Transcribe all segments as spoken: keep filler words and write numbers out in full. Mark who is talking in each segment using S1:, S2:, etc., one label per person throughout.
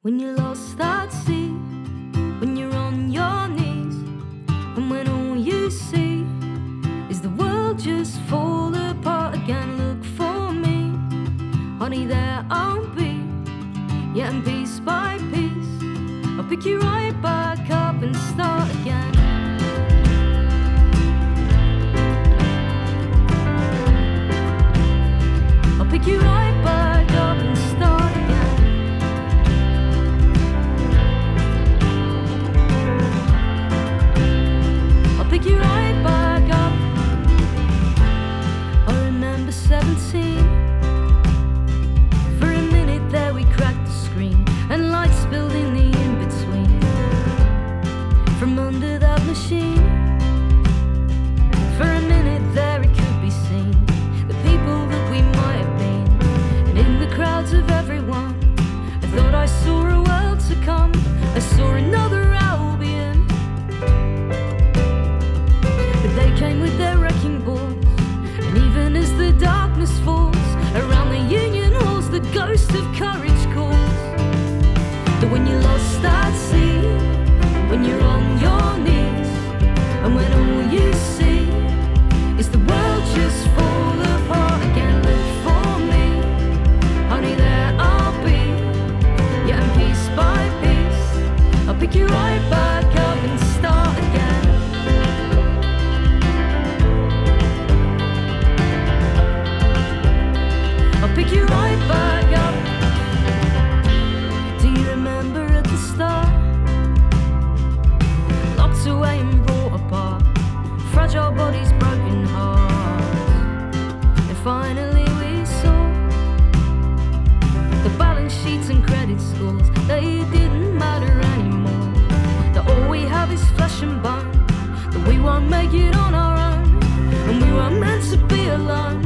S1: When you're lost at sea, when you're on your knees, and when all you see is the world just fall apart again, look for me, honey, there I'll be, yeah, and piece by piece, I'll pick you right back up and start again. I'll pick you right back up and start again. Pick you right back up. I remember seventeen. For a minute there we cracked the screen, and light spilled in the in-between. From under that machine, for a minute there it could be seen, the people that we might have been. And in the crowds of everyone, I thought I saw a world to come. I saw another Albion. They came with their wrecking balls, and even as the darkness falls around the union halls, the ghost of courage calls. That when you're lost at sea, when you're on your knees, and when all you see is the world just fall apart again, look for me, honey, there I'll be, yeah, and piece by piece, I'll pick you right back up and start again. Pick you right back up. Do you remember at the start? Locked away and brought apart, fragile bodies, broken hearts. And finally we saw the balance sheets and credit scores. They didn't matter anymore. That all we have is flesh and bone. That we won't make it on our own, and we weren't meant to be alone.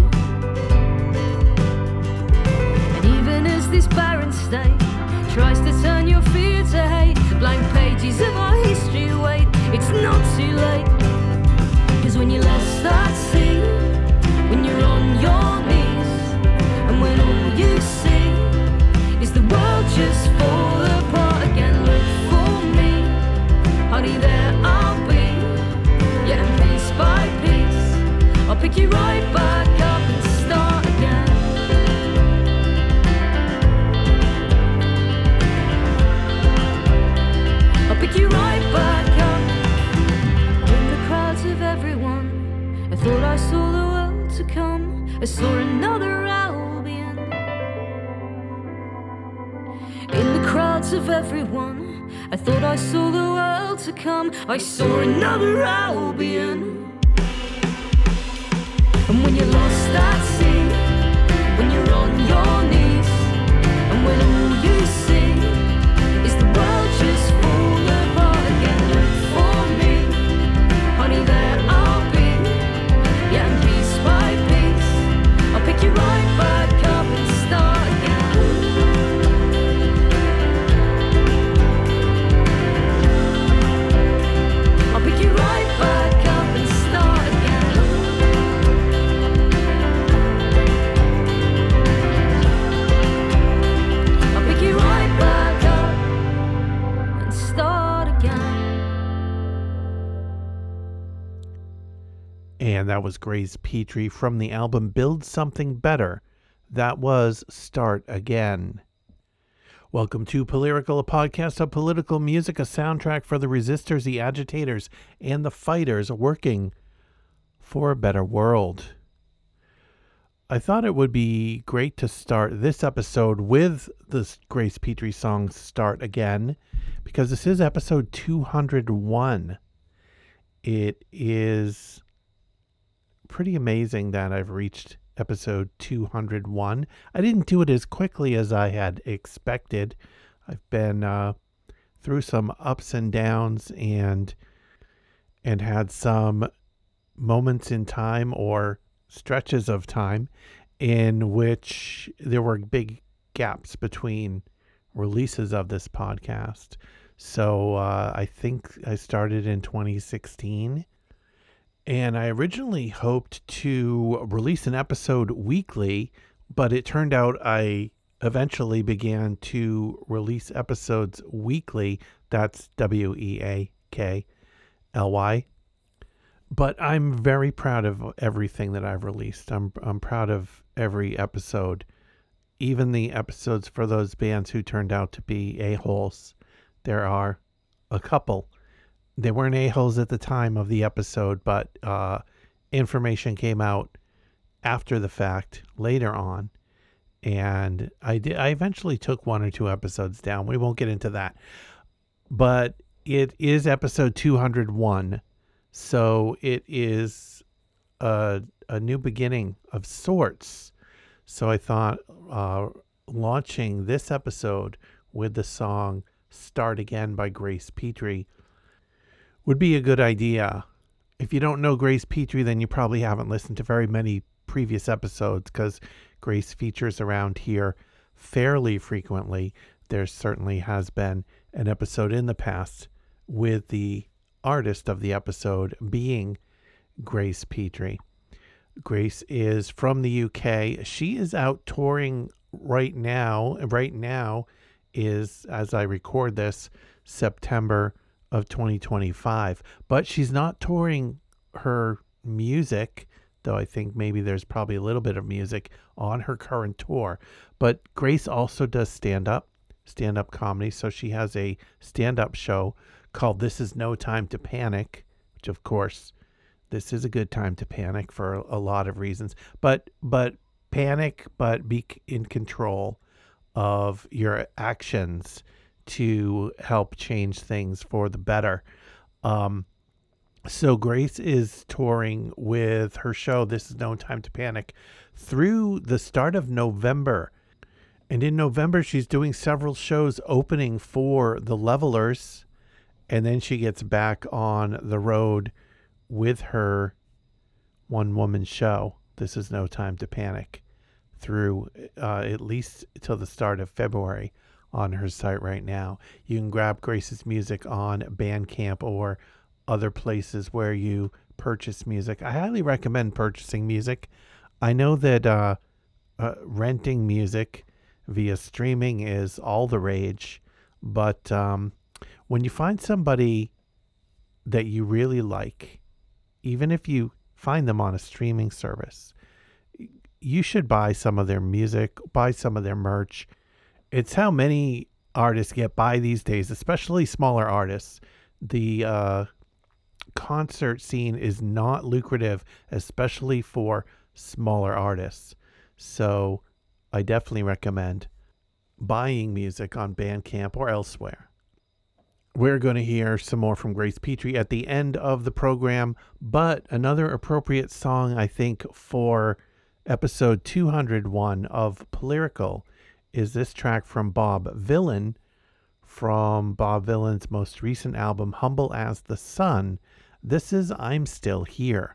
S1: This barren state tries to turn your fear to hate. The blank pages of our history wait, it's not too late. Cause when you're lost at sea, when you're on your knees, and when all you see is the world just fall apart again, look for me, honey, there I'll be, yeah, and piece by piece, I'll pick you right back up and start again. Pick you right back up. In the crowds of everyone, I thought I saw the world to come. I saw another Albion. In the crowds of everyone, I thought I saw the world to come. I saw another Albion. And when you're lost at sea, when you're on your knees, and when all you see is the world just fall apart again, look for me, honey, there I'll be, yeah, and piece by piece, I'll pick you right back up and start again. I'll pick you right back up and start again. I'll pick you right back up and start again.
S2: And that was Grace Petrie from the album Build Something Better. That was Start Again. Welcome to Polyrical, a podcast of political music, a soundtrack for the resistors, the agitators, and the fighters working for a better world. I thought it would be great to start this episode with the Grace Petrie song Start Again, because this is episode two hundred one. It is pretty amazing that I've reached episode two hundred one. I didn't do it as quickly as I had expected. I've been uh, through some ups and downs and and had some moments in time or stretches of time in which there were big gaps between releases of this podcast. So uh, I think I started in twenty sixteen, and I originally hoped to release an episode weekly, but it turned out I eventually began to release episodes weekly. That's W E A K L Y. But I'm very proud of everything that I've released. I'm I'm proud of every episode, even the episodes for those bands who turned out to be a-holes. There are a couple. They weren't a-holes at the time of the episode, but uh, information came out after the fact, later on. And I did. I eventually took one or two episodes down. We won't get into that. But it is episode two hundred one. So it is a, a new beginning of sorts. So I thought uh, launching this episode with the song Start Again by Grace Petrie would be a good idea. If you don't know Grace Petrie, then you probably haven't listened to very many previous episodes, because Grace features around here fairly frequently. There certainly has been an episode in the past with the artist of the episode being Grace Petrie. Grace is from the U K. She is out touring right now. Right now is, as I record this, September of twenty twenty-five. But she's not touring her music, though I think maybe there's probably a little bit of music on her current tour. But Grace also does stand-up, stand-up comedy. So she has a stand-up show called This Is No Time to Panic, which of course, this is a good time to panic for a lot of reasons. But but panic, but be in control of your actions to help change things for the better. Um, so Grace is touring with her show, This Is No Time to Panic, through the start of November. And in November, she's doing several shows opening for the Levelers. And then she gets back on the road with her one-woman show, This Is No Time to Panic, through uh, at least till the start of February on her site right now. You can grab Grace's music on Bandcamp or other places where you purchase music. I highly recommend purchasing music. I know that uh, uh, renting music via streaming is all the rage, but um, when you find somebody that you really like, even if you find them on a streaming service, you should buy some of their music, buy some of their merch. It's how many artists get by these days, especially smaller artists. The uh, concert scene is not lucrative, especially for smaller artists. So I definitely recommend buying music on Bandcamp or elsewhere. We're going to hear some more from Grace Petrie at the end of the program, but another appropriate song, I think, for episode two hundred one of Polyrical is this track from Bob Vylan, from Bob Vylan's most recent album, Humble as the Sun. This is I'm Still Here.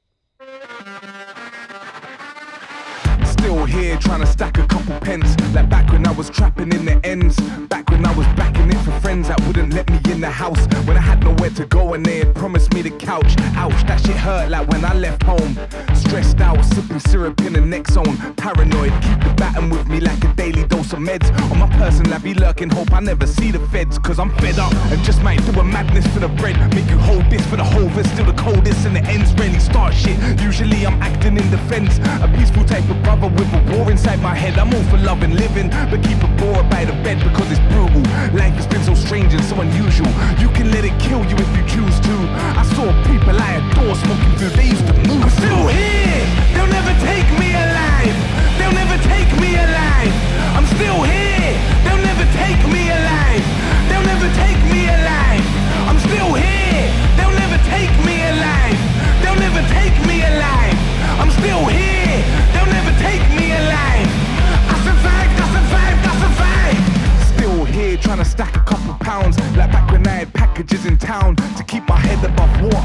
S3: Still here trying to stack a couple pence, like back when I was trapping in the ends, back when I was backing it for friends that wouldn't let me in the house, when I had nowhere to go and they had promised me the couch. Ouch, that shit hurt like when I left home, stressed out, sipping syrup in the next zone, paranoid, keep the baton with me like a daily dose of meds. On my person I be lurking, hope I never see the feds, cause I'm fed up and just might do a madness for the bread, make you hold this for the whole, but still the coldest and the ends rarely start shit. Usually I'm acting in defense, a peaceful type of brother with a war inside my head. I'm all for love and living, but keep it bored by the bed because it's brutal. Life has been so strange and so unusual. You can let it kill you if you choose to. I saw people I adore smoking through, they used to move. I'm still here, they'll never take me alive. They'll never take me alive. I'm still here, they'll never take me alive. They'll never take me alive. I'm still here, they'll never take me alive. They'll never take me alive. I'm still here, they'll never take me alive. I survived, I survived, I survived. Still here trying to stack a couple pounds, like back when I had packages in town, to keep my head above water, hoping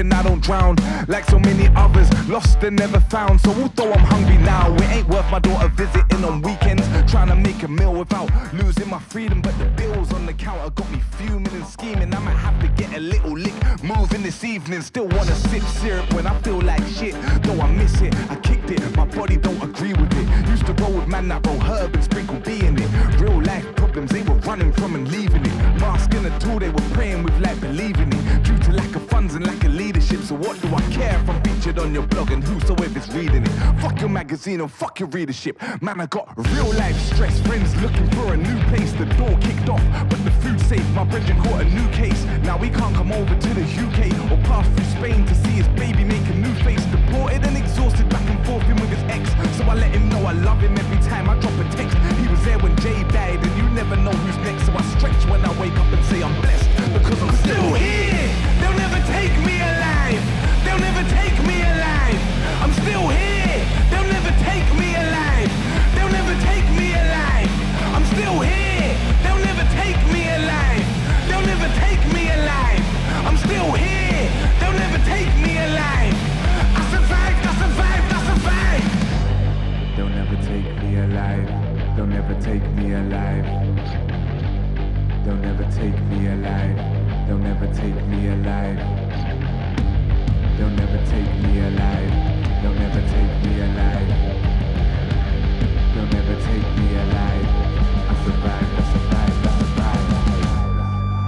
S3: hoping I don't drown like so many others, lost and never found. So although I'm hungry now, it ain't worth my daughter visiting on weekends, trying to make a meal without losing my freedom. But the bills on the counter got me fuming and scheming. I might have to get a little lick moving this evening. Still wanna sip syrup when I feel like shit, though I miss it. I kicked it, my body don't agree with it. Used to roll with man that roll herb and sprinkle bee in it. Real life problems they were running from and leaving it. Mask in a tool they were praying with, like believing it. Due to lack of funds and lack of leadership, so what do I care if I'm featured on your blog and whosoever's reading it? Fuck your magazine and fuck your readership. Man, I got real life stress, friends looking for a new place. The door kicked off, but the food safe. My brethren caught a new case. Now he can't come over to the U K or pass through Spain to see his baby make a new face. Deported and exhausted, back and forth in with his ex. So I let him know I love him every time I drop a text. He was there when Jay died, and you never know who's next. So I stretch when I wake up and say I'm blessed, because I'm still here. They'll never take me alive. They'll never take me alive. I'm still here. They'll never take me alive. They'll never take me alive. I'm still here. They'll never take me alive. They'll never take me alive. I'm still here. They'll never take me alive. I survived, I survived, I survived. They'll never take me alive. They'll never take me alive. They'll never take me alive. They'll never take me alive. They'll never take me alive. They'll never take me alive. They'll never take me alive. I survived, I survived, I survived.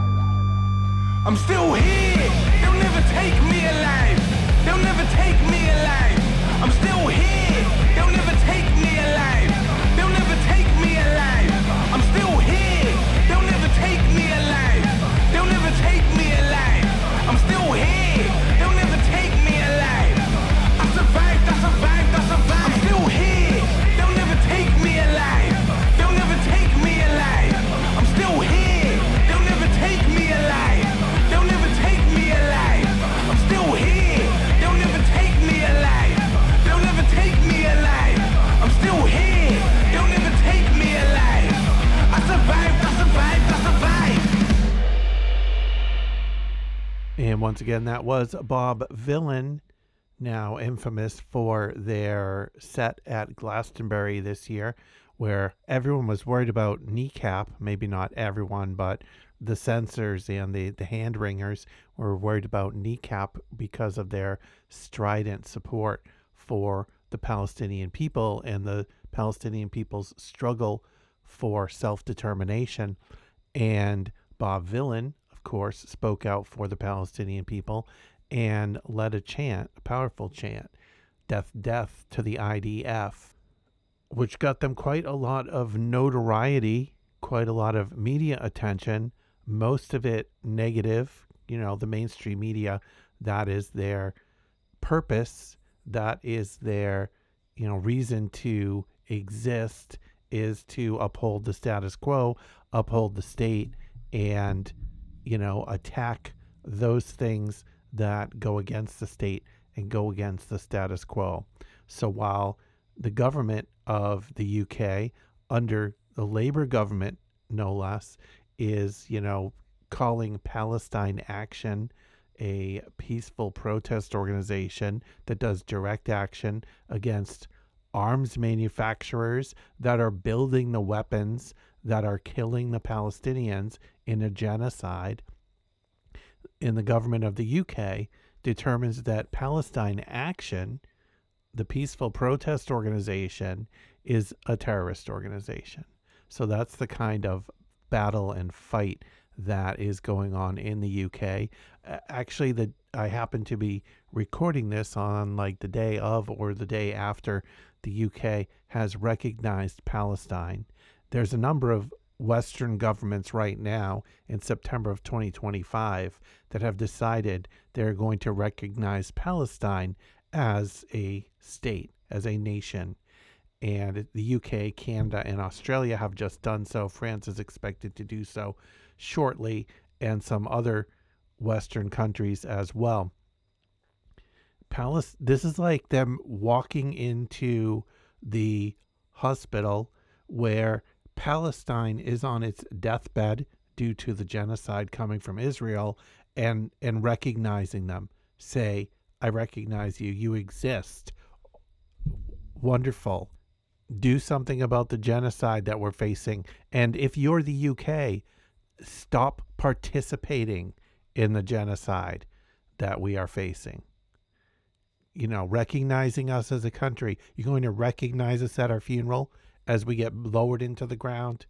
S3: I'm still here. They'll never take me alive. They'll never take me alive. I'm still here. They'll never take me alive. They'll never take me alive. I'm still here. They'll never take me alive. They'll never take me alive. I'm still here. They'll never take me alive. I survived, I survived, I survived. I'm still here. They'll never take me alive. They'll never take me alive. I'm still here. They'll never take me alive. They'll never take me alive. I'm still here. They'll never take me alive. They'll never take me alive. I'm still here. They'll never take me alive. I survived, I survived, I survived.
S2: And once again, that was Bob Vylan, now infamous for their set at Glastonbury this year, where everyone was worried about Kneecap. Maybe not everyone, but the censors and the, the hand-wringers were worried about Kneecap because of their strident support for the Palestinian people and the Palestinian people's struggle for self-determination. And Bob Vylan, of course, spoke out for the Palestinian people and led a chant, a powerful chant, death, death to the I D F, which got them quite a lot of notoriety, quite a lot of media attention, most of it negative. You know, the mainstream media, that is their purpose, that is their, you know, reason to exist, is to uphold the status quo, uphold the state, and, you know, attack those things that go against the state and go against the status quo. So while the government of the U K, under the Labour government, no less, is, you know, calling Palestine Action a peaceful protest organization that does direct action against arms manufacturers that are building the weapons that are killing the Palestinians in a genocide, in the government of the U K determines that Palestine Action, the peaceful protest organization, is a terrorist organization. So that's the kind of battle and fight that is going on in the U K. Uh, actually, the I happen to be recording this on like the day of or the day after the U K has recognized Palestine. There's a number of Western governments right now in September of twenty twenty-five that have decided they're going to recognize Palestine as a state, as a nation. And the U K, Canada, and Australia have just done so. France is expected to do so shortly, and some other Western countries as well. Palest- this is like them walking into the hospital where Palestine is on its deathbed due to the genocide coming from Israel, and, and recognizing them, say, I recognize you, you exist. Wonderful. Do something about the genocide that we're facing. And if you're the U K, stop participating in the genocide that we are facing. You know, recognizing us as a country. You're going to recognize us at our funeral as we get lowered into the ground?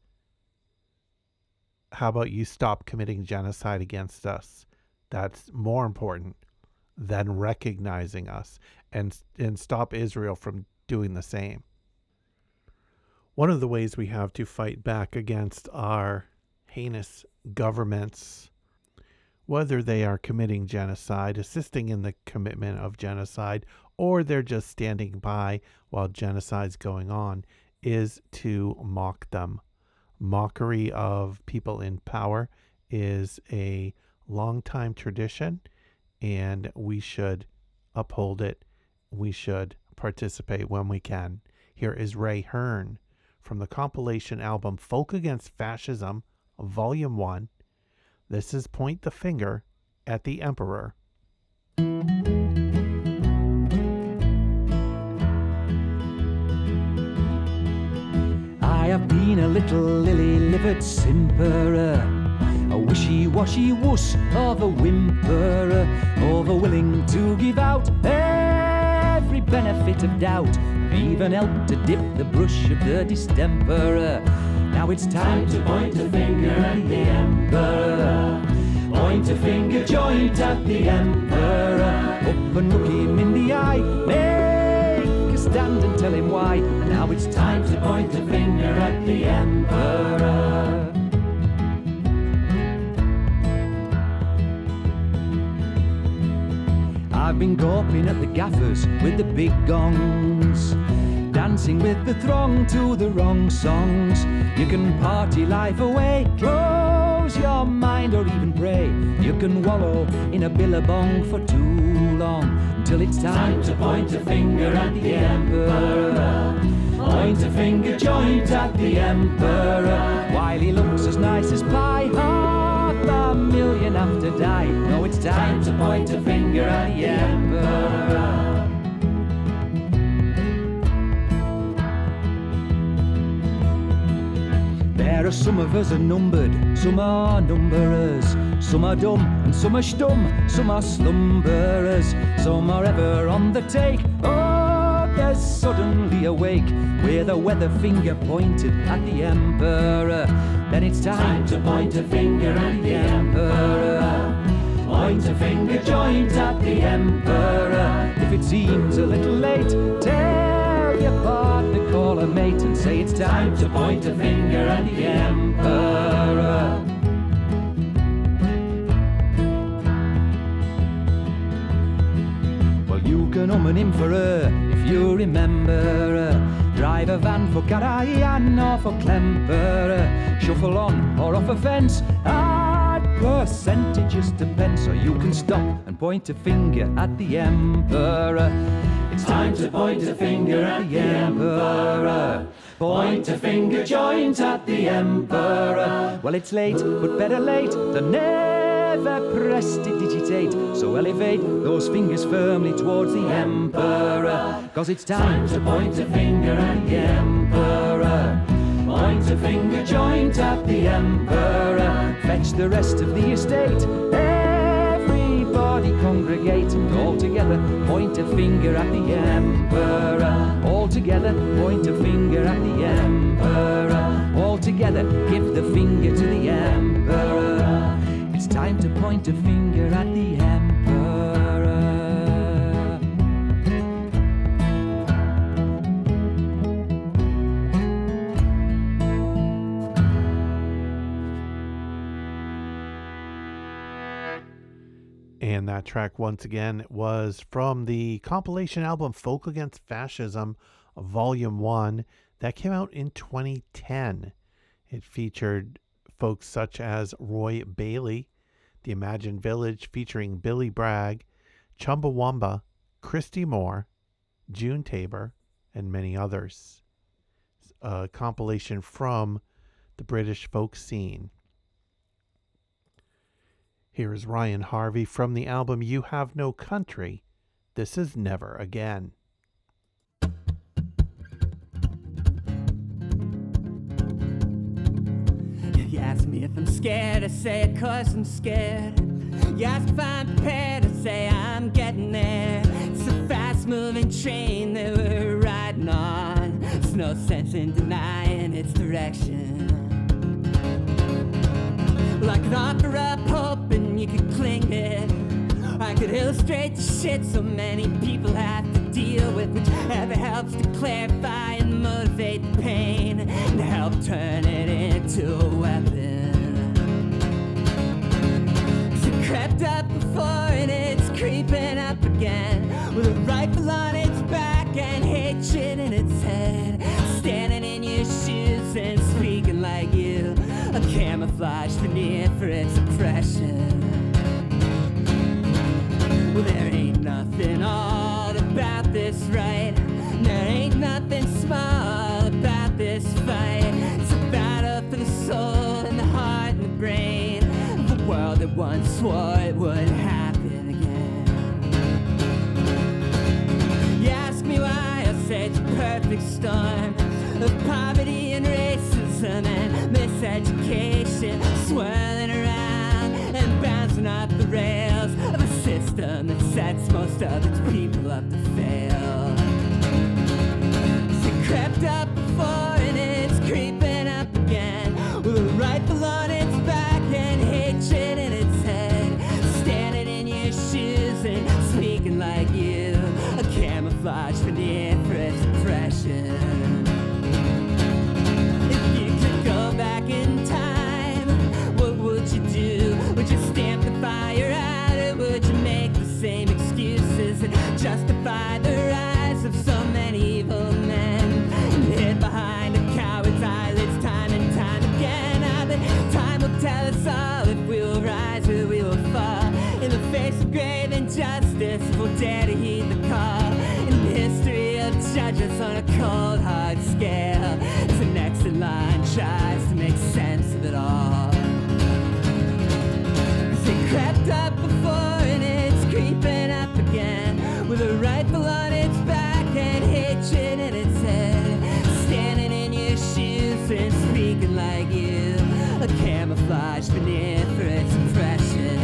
S2: How about you stop committing genocide against us? That's more important than recognizing us, and and stop Israel from doing the same. One of the ways we have to fight back against our heinous governments, whether they are committing genocide, assisting in the commitment of genocide, or they're just standing by while genocide's going on, is to mock them. Mockery of people in power is a long-time tradition, and we should uphold it. We should participate when we can. Here is Ray Hearn from the compilation album Folk Against Fascism, Volume one. This is Point the Finger at the Emperor.
S4: I have been a little lily-livered simperer, a wishy-washy wuss of a whimperer, over willing to give out every benefit of doubt, even help to dip the brush of the distemperer. Now it's time to point a finger at the emperor. Point a finger joint at the emperor. Up and look him in the eye, make a stand and tell him why. And now it's time to point a finger at the emperor. I've been gawping at the gaffers with the big gongs, dancing with the throng to the wrong songs. You can party life away, close your mind or even pray. You can wallow in a billabong for too long, until it's time to point a finger at the emperor. Point a finger joint at the emperor, while he looks as nice as pie. Half a million have to die. No, it's time to point a finger at the emperor. There are some of us are numbered, some are numberers, some are dumb and some are stum, some are slumberers, some are ever on the take, others suddenly awake with a weather finger pointed at the emperor. Then it's time to point a finger at the emperor. Point a finger joint at the emperor. If it seems a little late, tell your partner, call a mate and say it's time to point a finger at the emperor. Well, you can um an him for her if you remember her. Drive a van for Karajan or for Klemperer. Shuffle on or off a fence. At percentages depend, so you can stop and point a finger at the emperor. It's time to point a finger at the emperor. Point a finger joint at the emperor. Well, it's late, but better late than never prestidigitate. So elevate those fingers firmly towards the emperor. Cause it's time to point a finger at the emperor. Point a finger joint at the emperor. Fetch the rest of the estate. Everybody congregate and all together point a finger at the emperor. All together point a finger at the emperor. All together give the finger to the emperor. It's time to point a finger at the emperor.
S2: And that track, once again, was from the compilation album Folk Against Fascism, Volume one. That came out in twenty ten. It featured folks such as Roy Bailey, The Imagined Village featuring Billy Bragg, Chumbawamba, Christy Moore, June Tabor, and many others. A compilation from the British folk scene. Here is Ryan Harvey from the album You Have No Country. This is Never Again.
S5: You ask me if I'm scared, I say it 'cause I'm scared. You ask if I'm prepared, I say I'm getting there. It's a fast-moving train that we're riding on. There's no sense in denying its direction. Well, I could offer up hope and you could cling it. I could illustrate the shit so many people have to deal with, whichever helps to clarify and motivate the pain and help turn it into a weapon. It crept up before and it's creeping up again, with a rifle on its back and hatred in its head, standing in your shoes and speaking like you, a camouflage veneer for its oppression. Well, there ain't nothing odd about this, right? There ain't nothing small about this fight. It's a battle for the soul and the heart and the brain of a world that once swore it wouldn't happen again. You ask me why, I say it's a perfect storm of poverty and racism and miseducation, swirling around and bouncing off the rails of a system that sets most of its people up to fail. It crept up before and it's creeping up again, with a rifle on its back and hatred in its head, standing in your shoes and speaking like you, a camouflage veneer for its oppression. If you could go back in time, what would you do? Would you stamp the fire out, or would you make the same excuses and justify the rise of so many evil men and hid behind a coward's eyelids time and time again? I bet time will tell us all if we will rise or we will fall in the face of grave injustice, if we'll dare to heed the call. And history will judge us on a cold, hard scale as the next in line tries to make sense of it all. It crept up before and it's creeping up again, with a rifle on its back and hatred in its head, standing in your shoes and speaking like you, a camouflage veneer for its oppression.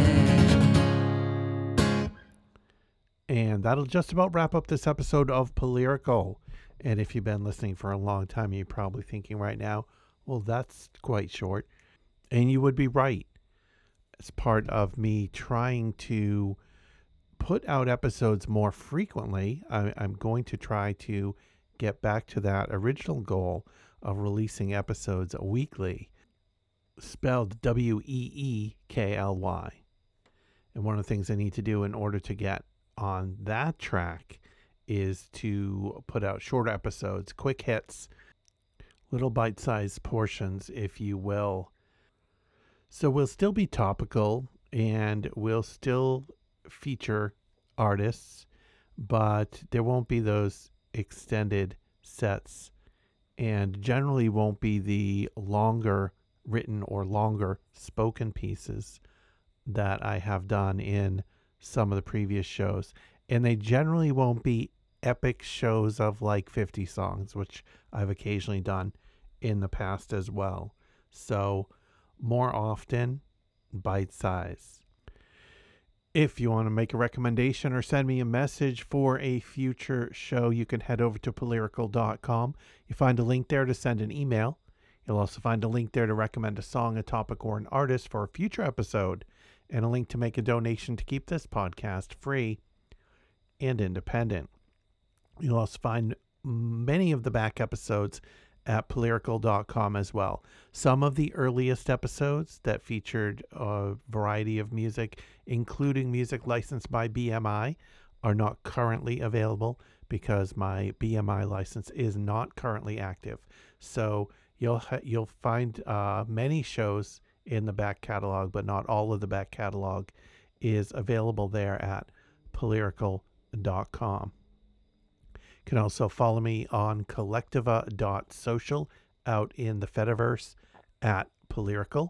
S2: And that'll just about wrap up this episode of Polyrical. And if you've been listening for a long time, you're probably thinking right now, well, that's quite short. And you would be right. As part of me trying to put out episodes more frequently, I, I'm going to try to get back to that original goal of releasing episodes weekly, spelled W E E K L Y. And one of the things I need to do in order to get on that track is to put out shorter episodes, quick hits, little bite-sized portions, if you will. So we'll still be topical and we'll still feature artists, but there won't be those extended sets and generally won't be the longer written or longer spoken pieces that I have done in some of the previous shows. And they generally won't be epic shows of like fifty songs, which I've occasionally done in the past as well. So more often, bite size. If you want to make a recommendation or send me a message for a future show, you can head over to polyrical dot com. You find a link there to send an email. You'll also find a link there to recommend a song, a topic, or an artist for a future episode, and a link to make a donation to keep this podcast free and independent. You'll also find many of the back episodes at polyrical dot com as well. Some of the earliest episodes that featured a variety of music, including music licensed by B M I, are not currently available because my B M I license is not currently active. So you'll ha- you'll find uh, many shows in the back catalog, but not all of the back catalog is available there at polyrical dot com. You can also follow me on collectiva dot social out in the Fediverse at Polyrical.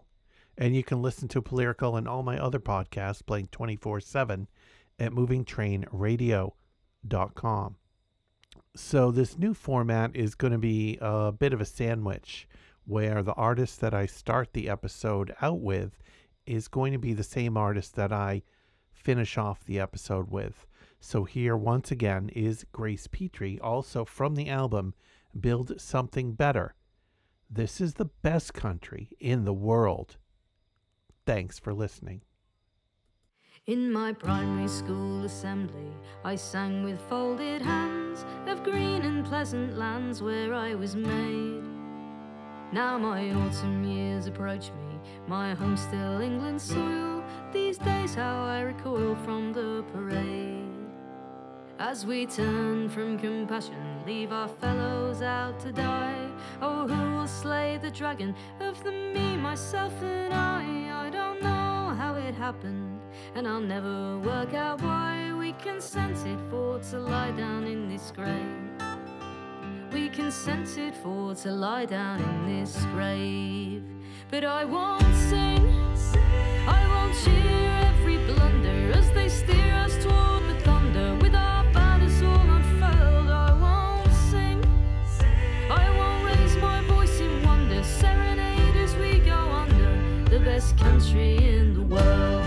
S2: And you can listen to Polyrical and all my other podcasts playing twenty-four seven at moving train radio dot com. So this new format is going to be a bit of a sandwich where the artist that I start the episode out with is going to be the same artist that I finish off the episode with. So here once again is Grace Petrie, also from the album Build Something Better. This is the best country in the world. Thanks for listening.
S1: In my primary school assembly, I sang with folded hands of green and pleasant lands where I was made. Now my autumn years approach me, my home still England's soil. These days how I recoil from the parade. As we turn from compassion, leave our fellows out to die. Oh, who will slay the dragon of the me, myself and I? I don't know how it happened, and I'll never work out why we consented for to lie down in this grave. We consented for to lie down in this grave. But I won't sing, I won't cheer every blunder as they steer us toward the thunder with our banners all unfurled. I won't sing, I won't raise my voice in wonder, serenade as we go under the best country in the world.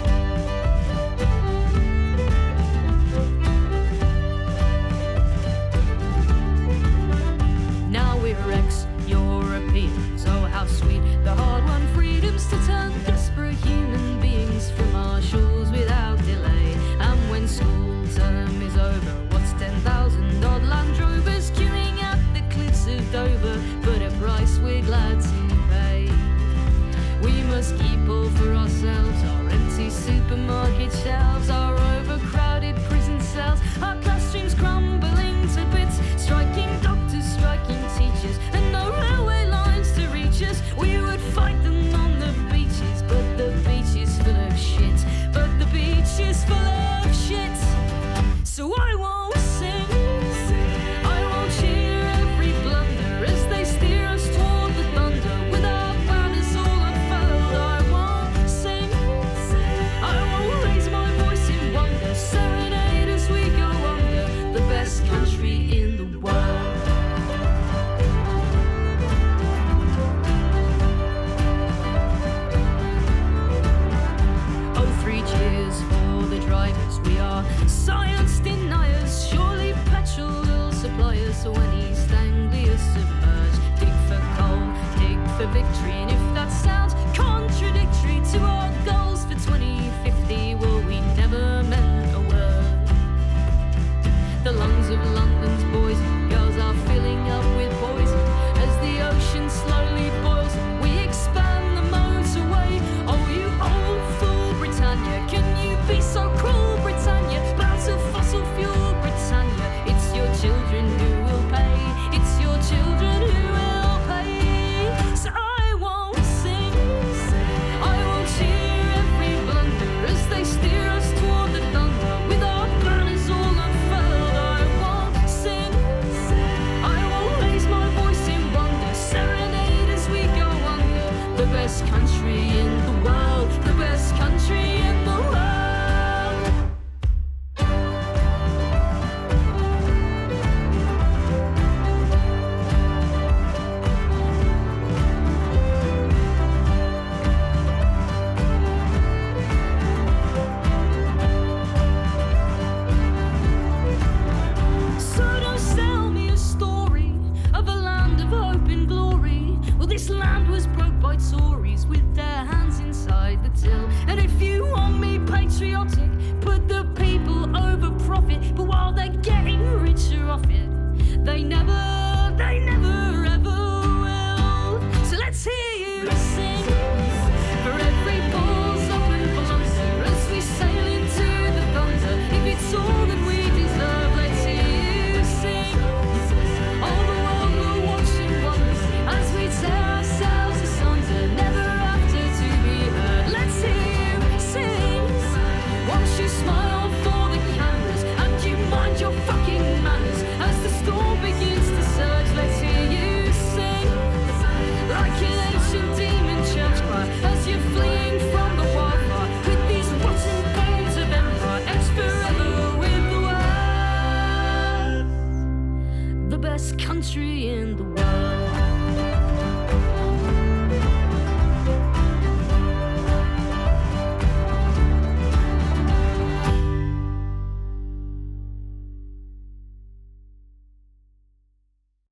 S1: Now we're ex-Europeans, oh how sweet the hard-won freedoms to turn desperate human beings from our shores without delay. And when school term is over, what's ten thousand odd Land Rovers queuing at the cliffs of Dover, but a price we're glad to pay. We must keep all for ourselves, our empty supermarket shelves, our overcrowded prison cells, our classrooms crumbling to bits, striking doctors, striking teachers, and no railway lines to reach us. We would fight them on the beaches, but the beach is full of shit, but the beach is full of shit. So I won't sing, I won't cheer every blunder as they steer us toward the thunder with our banners all unfurled. I won't sing, I won't raise my voice in wonder, serenade as we go under the best country in the world. Cheers for the drivers, we are science deniers, surely petrol will supply us. So when East Anglia submerged, dig for coal, dig for victory, and if that sounds contradictory to our goals for twenty fifty, well we never meant a word. The lungs of London's boys and girls are filling up with poison as the ocean slowly boils and we expand the motorway. Oh you old fool Britannia, can you be so cruel, Britannia? Bound to fossil fuel, Britannia. It's your children who will pay. It's your children who will pay. So I won't sing, I won't cheer every blunder as they steer us toward the thunder with our banners all unfurled. I won't sing, I won't raise my voice in wonder, serenade as we go under the best country in the world, the best country in the world. So don't sell me a story of a land of hope and glory. Well, this land was broke by Tories with their hands inside the till. And if you want me patriotic, put the people over profit. But while they're getting richer off it, they never